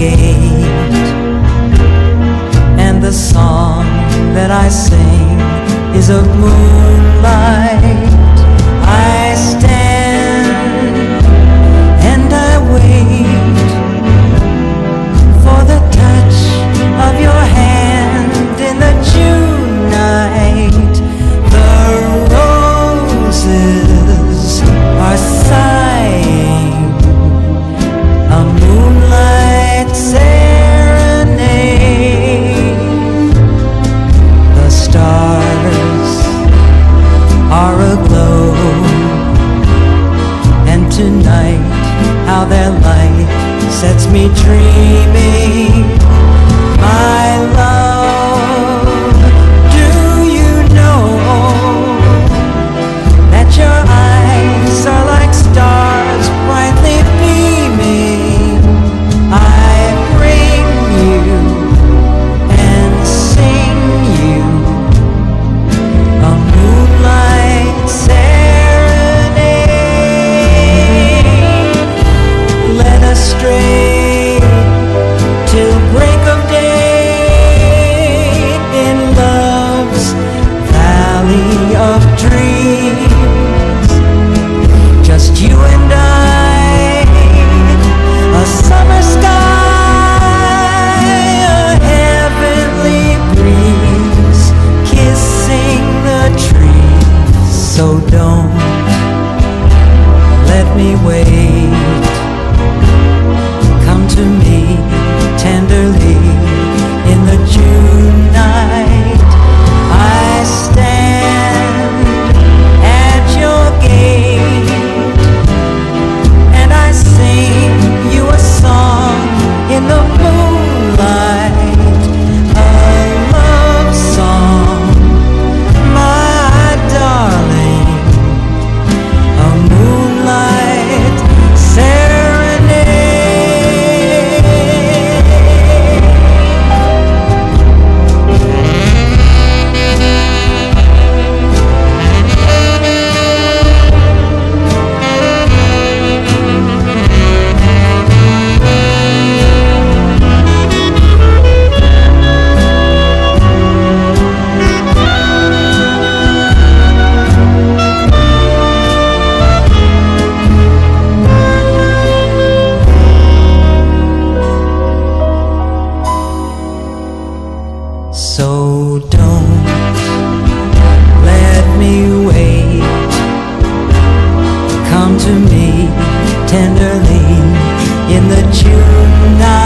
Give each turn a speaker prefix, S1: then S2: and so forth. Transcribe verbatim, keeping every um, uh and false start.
S1: gate, and the song that I sing is of moonlight. I stand and I wait for the touch of your hand in the June night. The roses are sighing a moonlight serenade. The stars are aglow, and tonight how their light sets me dreaming. My love, do you know that your eyes are like stars brightly beaming? I bring you and sing you a moonlight serenade. Led astray till break of day in love's valley of dreams. Just you and I, a summer sky, a heavenly breeze, kissing the trees. So don't let me wait. Come to me tenderly in the June night. I stand at your gate, and I sing you a song in the moonlight, a love song, my darling, a moonlight serenade. So don't let me wait. Come to me tenderly in the June night.